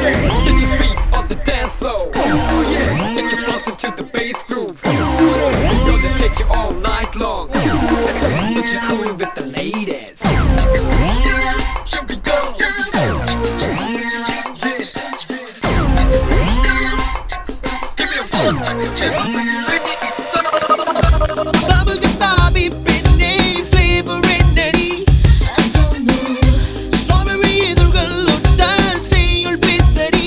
Get your feet on the dance floor. Get your pulse into the bass groove. It's gonna take you all night long. But you're cool with the ladies. Here we go. Give me a one. Bubblegum Bobby, Britney, flavor என்னடி? I don't know. Strawberry இதழ்களோட செய்யுள் பேசடி.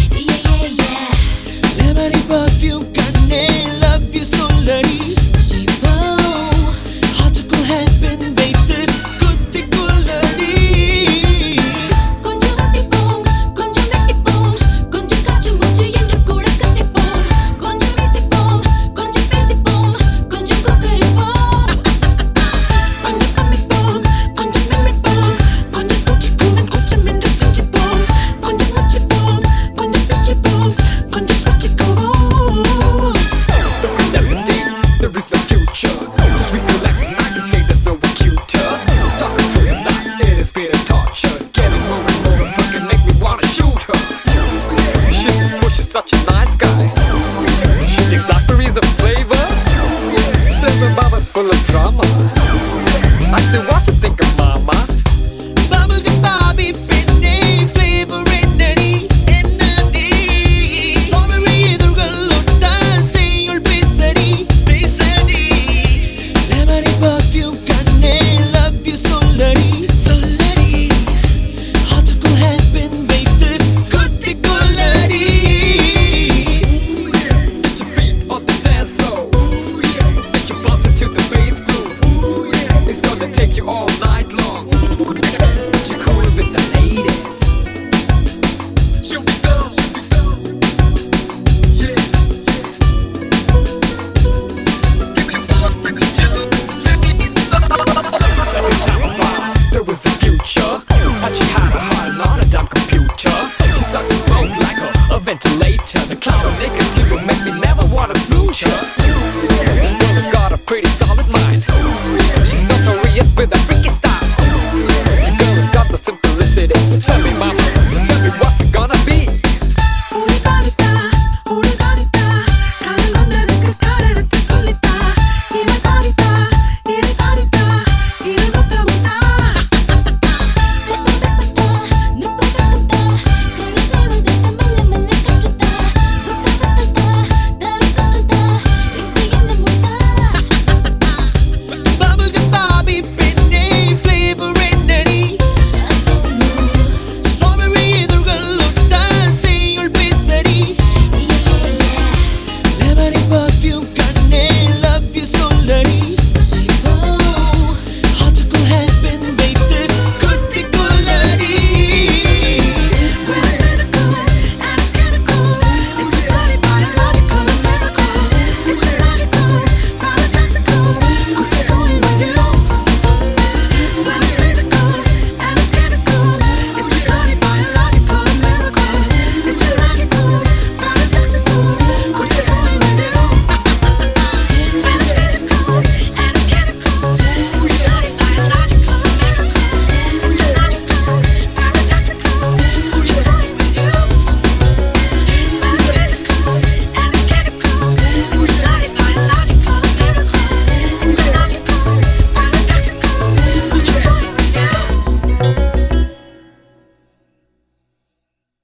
Lemony perfume கண்ணே love you சொல்லடி. Cheapo. Heartuக்குள் happen வைத்து குத்திக் கொள்ளடி. கொஞ்சம் ஒட்டிப்போம், கொஞ்சம் வெட்டிப்போம், கொஞ்சம் காற்று மூச்சு என்று கூட கத்திப்போம். கொஞ்சம் வீசிப்போம், கொஞ்சம் பேசிப்போம், கொஞ்சம் கொக்கரிப்போம். கொஞ்சம் கம்மிப்போம், கொஞ்சம் மெம்மிப்போம், கொஞ்சம் பூச்சிக்கூடன் கூச்சம் என்று செஞ்சுப்போம். கொஞ்சம் முச்சிப்போம், கொஞ்சம் பிச்சிப்போம், கொஞ்சம் சுச்சிக்குவோம். Never think there is no future. Just recollect, I can say there's no one cuter. Talking to you like it has been a torture. Getting more and more fucking make me wanna shoot her. She's just pushes such a nice guy. She thinks blackberries are flavor. Says her mama's full of drama. I say what you think of mama? Bubblegum Bobby, Britney, flavor என்னடி? Strawberry இதழ்களோட செய்யுள் பேசடி. Lemony perfume கண்ணே love you சொல்லடி. Heartuக்குள் happen வைத்து குத்திக் கொள்ளடி. Get your feet on the dance floor. Get your pulse into the bass groove. It's gonna take you all night long. But you're cool with the ladies. Here we go. Yeah. Give me a one, give me two. Second time around, there was a future. And she had a heart on a dumb computer. She starts to smoke like a ventilator. The cloud of nicotine will make me never wanna smooch her. This girl has got a pretty solid mind. She's notorious with a freaky style. The girl has got the simplicity. So tell me,